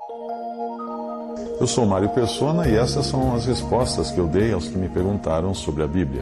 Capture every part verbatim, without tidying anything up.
Eu sou Mário Persona e essas são as respostas que eu dei aos que me perguntaram sobre a Bíblia.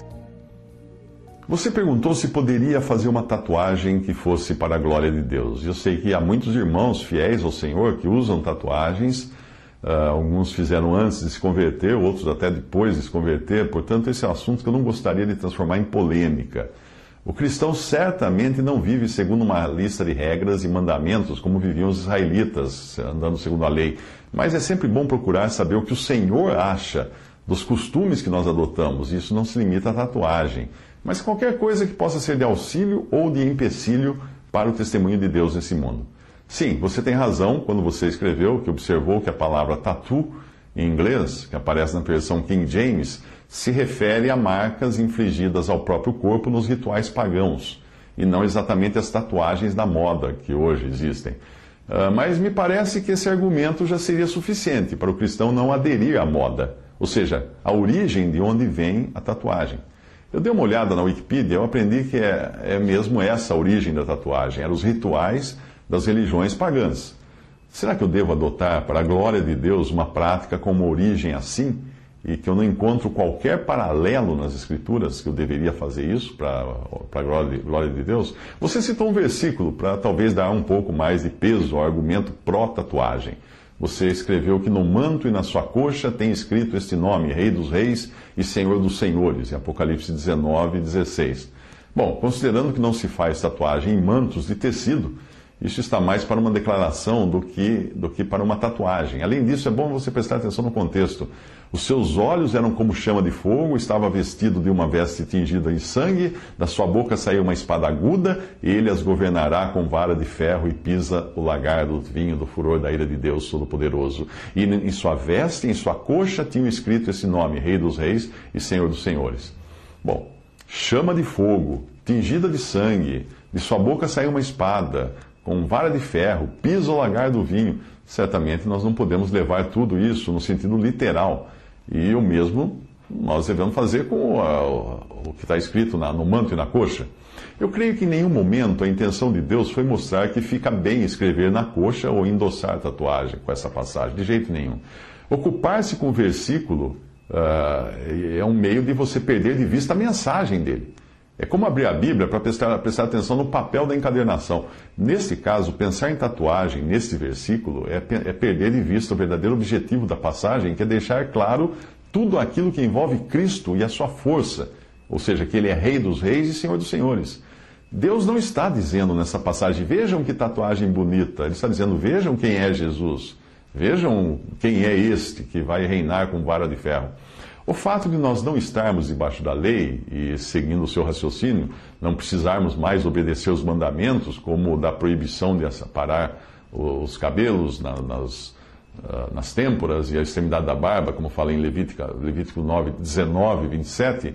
Você perguntou se poderia fazer uma tatuagem que fosse para a glória de Deus. Eu sei que há muitos irmãos fiéis ao Senhor que usam tatuagens. Uh, alguns fizeram antes de se converter, outros até depois de se converter. Portanto, esse é um assunto que eu não gostaria de transformar em polêmica. O cristão certamente não vive segundo uma lista de regras e mandamentos como viviam os israelitas, andando segundo a lei. Mas é sempre bom procurar saber o que o Senhor acha dos costumes que nós adotamos. Isso não se limita à tatuagem, mas qualquer coisa que possa ser de auxílio ou de empecilho para o testemunho de Deus nesse mundo. Sim, você tem razão quando você escreveu que observou que a palavra tattoo, em inglês, que aparece na versão King James, se refere a marcas infligidas ao próprio corpo nos rituais pagãos, e não exatamente as tatuagens da moda que hoje existem. Uh, mas me parece que esse argumento já seria suficiente para o cristão não aderir à moda, ou seja, a origem de onde vem a tatuagem. Eu dei uma olhada na Wikipedia e eu aprendi que é, é mesmo essa a origem da tatuagem, eram os rituais das religiões pagãs. Será que eu devo adotar, para a glória de Deus, uma prática com uma origem assim, e que eu não encontro qualquer paralelo nas Escrituras que eu deveria fazer isso para a glória, glória de Deus? Você citou um versículo para talvez dar um pouco mais de peso ao argumento pró-tatuagem. Você escreveu que no manto e na sua coxa tem escrito este nome, Rei dos Reis e Senhor dos Senhores, em Apocalipse dezenove, dezesseis. Bom, considerando que não se faz tatuagem em mantos de tecido, isso está mais para uma declaração do que, do que para uma tatuagem. Além disso, é bom você prestar atenção no contexto. Os seus olhos eram como chama de fogo, estava vestido de uma veste tingida em sangue, da sua boca saiu uma espada aguda, e ele as governará com vara de ferro e pisa o lagar do vinho do furor da ira de Deus Todo-Poderoso. E em sua veste, em sua coxa, tinha escrito esse nome, Rei dos Reis e Senhor dos Senhores. Bom, chama de fogo, tingida de sangue, de sua boca saiu uma espada, com vara de ferro, pisa o lagar do vinho. Certamente nós não podemos levar tudo isso no sentido literal. E o mesmo nós devemos fazer com o, o que está escrito na, no manto e na coxa. Eu creio que em nenhum momento a intenção de Deus foi mostrar que fica bem escrever na coxa ou endossar tatuagem com essa passagem, de jeito nenhum. Ocupar-se com o versículo uh, é um meio de você perder de vista a mensagem dele. É como abrir a Bíblia para prestar, prestar atenção no papel da encadernação. Neste caso, pensar em tatuagem, neste versículo, é, é perder de vista o verdadeiro objetivo da passagem, que é deixar claro tudo aquilo que envolve Cristo e a sua força, ou seja, que Ele é Rei dos Reis e Senhor dos Senhores. Deus não está dizendo nessa passagem, vejam que tatuagem bonita. Ele está dizendo, vejam quem é Jesus. Vejam quem é este que vai reinar com vara de ferro. O fato de nós não estarmos debaixo da lei e seguindo o seu raciocínio, não precisarmos mais obedecer os mandamentos, como o da proibição de aparar os cabelos nas, nas têmporas e a extremidade da barba, como fala em Levítico, Levítico nove, dezenove, vinte e sete,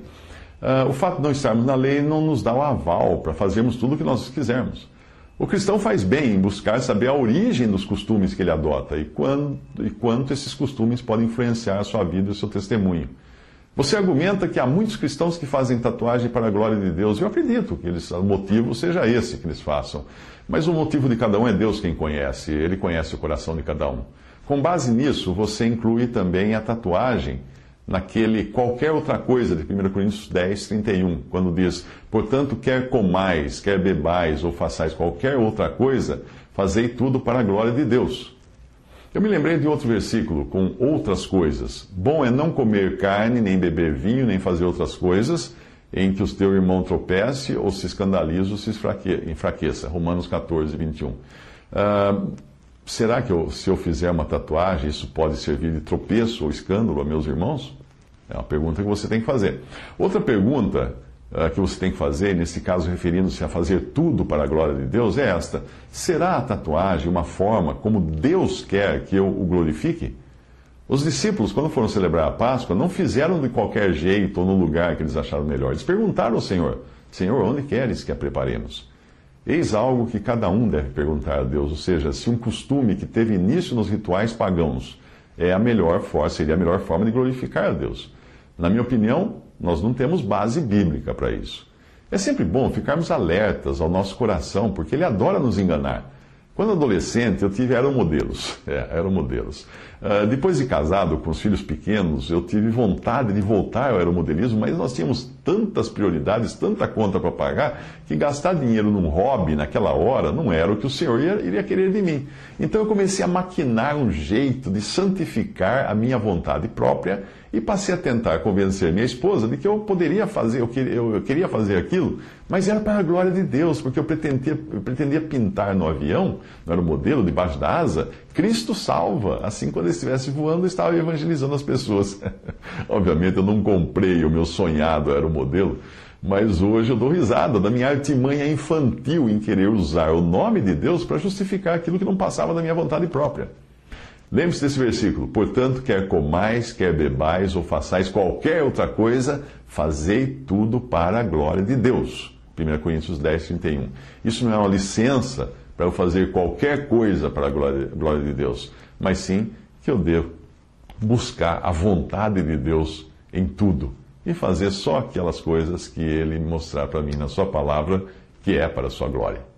o fato de não estarmos na lei não nos dá o aval para fazermos tudo o que nós quisermos. O cristão faz bem em buscar saber a origem dos costumes que ele adota e, quando, e quanto esses costumes podem influenciar a sua vida e o seu testemunho. Você argumenta que há muitos cristãos que fazem tatuagem para a glória de Deus. Eu acredito que eles, o motivo seja esse que eles façam. Mas o motivo de cada um é Deus quem conhece. Ele conhece o coração de cada um. Com base nisso, você inclui também a tatuagem naquele qualquer outra coisa de primeira Coríntios dez, trinta e um, quando diz, portanto, quer comais, quer bebais ou façais qualquer outra coisa, fazei tudo para a glória de Deus. Eu me lembrei de outro versículo com outras coisas. Bom é não comer carne, nem beber vinho, nem fazer outras coisas, em que o teu irmão tropece ou se escandalize ou se enfraqueça. Romanos catorze, vinte e um. Uh, será que eu, se eu fizer uma tatuagem, isso pode servir de tropeço ou escândalo a meus irmãos? É uma pergunta que você tem que fazer. Outra pergunta uh, que você tem que fazer, nesse caso referindo-se a fazer tudo para a glória de Deus, é esta. Será a tatuagem uma forma como Deus quer que eu o glorifique? Os discípulos, quando foram celebrar a Páscoa, não fizeram de qualquer jeito ou no lugar que eles acharam melhor. Eles perguntaram ao Senhor, Senhor, onde queres que a preparemos? Eis algo que cada um deve perguntar a Deus, ou seja, se um costume que teve início nos rituais pagãos é a melhor forma, seria a melhor forma de glorificar a Deus. Na minha opinião, nós não temos base bíblica para isso. É sempre bom ficarmos alertas ao nosso coração, porque ele adora nos enganar. Quando adolescente, eu tive aeromodelos. É, aeromodelos. Uh, depois de casado, com os filhos pequenos, eu tive vontade de voltar ao aeromodelismo, mas nós tínhamos tantas prioridades, tanta conta para pagar, que gastar dinheiro num hobby naquela hora não era o que o Senhor ia, iria querer de mim. Então eu comecei a maquinar um jeito de santificar a minha vontade própria e passei a tentar convencer minha esposa de que eu poderia fazer, eu queria, eu queria fazer aquilo, mas era para a glória de Deus, porque eu pretendia, eu pretendia pintar no avião, no aeromodelo, debaixo da asa, Cristo salva. Assim, quando ele estivesse voando, eu estava evangelizando as pessoas. Obviamente, eu não comprei o meu sonhado aeromodelo, mas hoje eu dou risada da minha artimanha infantil em querer usar o nome de Deus para justificar aquilo que não passava da minha vontade própria. Lembre-se desse versículo: portanto, quer comais, quer bebais ou façais qualquer outra coisa, fazei tudo para a glória de Deus. primeira Coríntios dez, trinta e um. Isso não é uma licença para eu fazer qualquer coisa para a glória, glória de Deus, mas sim que eu devo buscar a vontade de Deus em tudo e fazer só aquelas coisas que Ele mostrar para mim na Sua palavra, que é para a Sua glória.